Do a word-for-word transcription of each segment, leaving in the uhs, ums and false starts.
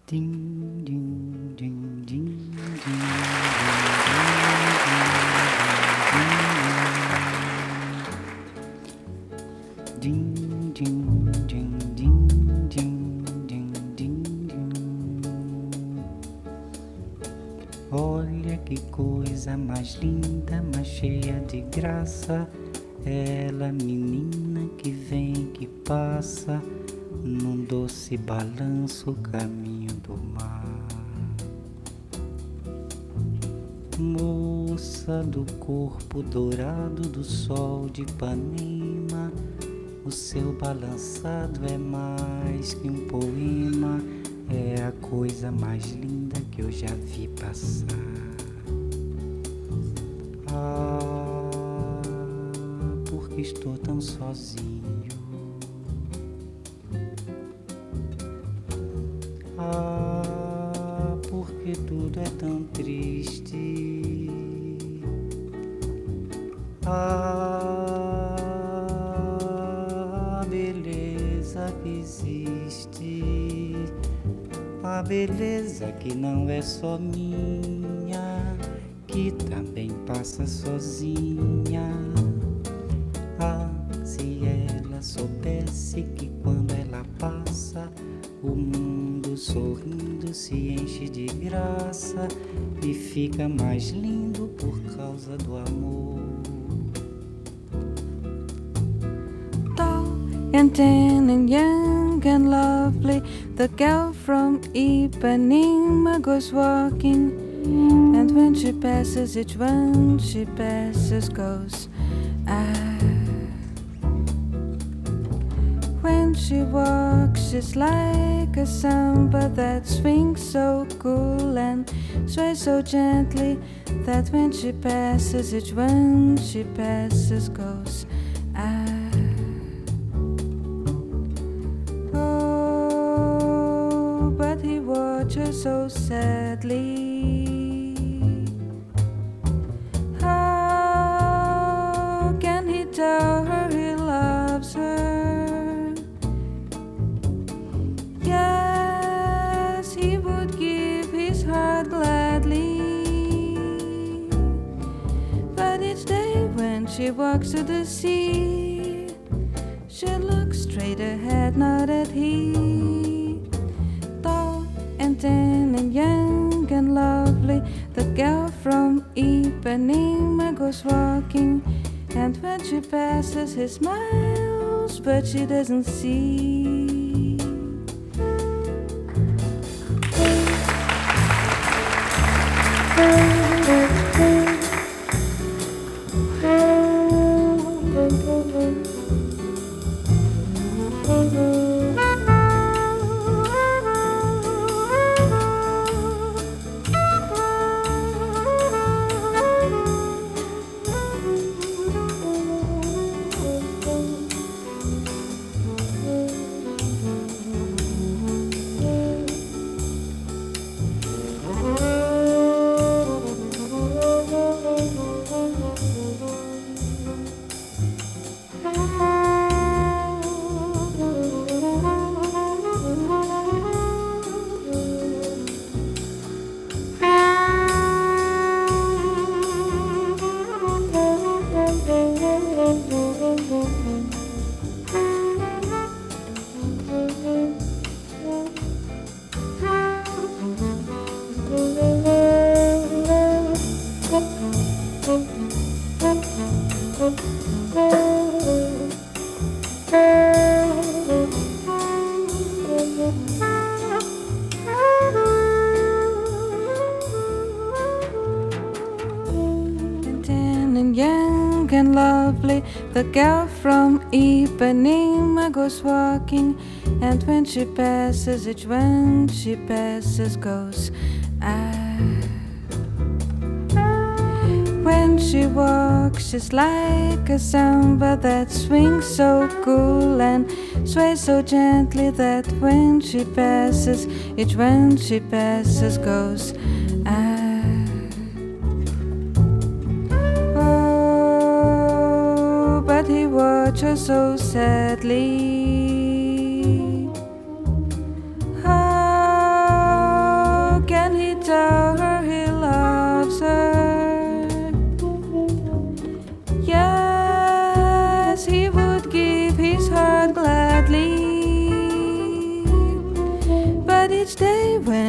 Ding, ding, ding, ding, ding, ding, ding, ding, ding, ding, ding, ding, ding. Olha que coisa mais linda, mais cheia de graça. Ela, menina que vem, que passa num doce balanço, caminho do mar. Moça do corpo dourado do sol de Ipanema, o seu balançado é mais que um poema, é a coisa mais linda que eu já vi passar. Ah, porque estou tão sozinho. Ah, porque tudo é tão triste. Ah, a beleza que existe, a beleza que não é só minha, que também passa sozinha. Ah, se ela soubesse que quando ela passa, o mundo sorrindo se enche de graça e fica mais lindo por causa do amor. Tall and thin and young and lovely, the girl from Ipanema goes walking, and when she passes, each one she passes goes, ah. When she walks, she's like a samba that swings so cool and sways so gently that when she passes, each one she passes goes, ah. Oh, but he watches so sadly. How can he tell her he loves her? Yes, he would give his heart gladly, but each day when she walks to the sea, she looks straight ahead, not at he. Tall and thin and young and lovely, the girl from Ipanema goes walking, and when she passes, he smiles, but she doesn't see. And lovely, the girl from Ipanema goes walking, and when she passes, each one she passes goes, ah. When she walks, she's like a samba that swings so cool and sways so gently that when she passes, each one she passes goes, ah. He watches so sadly. How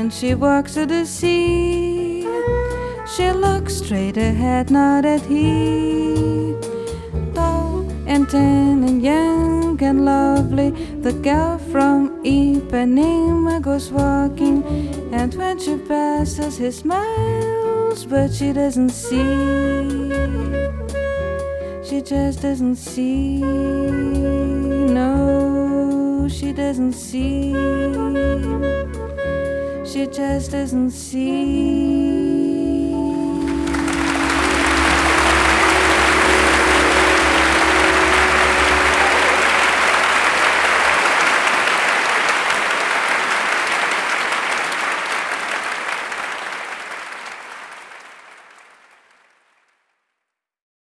when she walks to the sea. She looks straight ahead, not at he. Tall and tan and young and lovely, the girl from Ipanema goes walking, and when she passes he smiles, but she doesn't see. She just doesn't see. No, she doesn't see. She just doesn't see.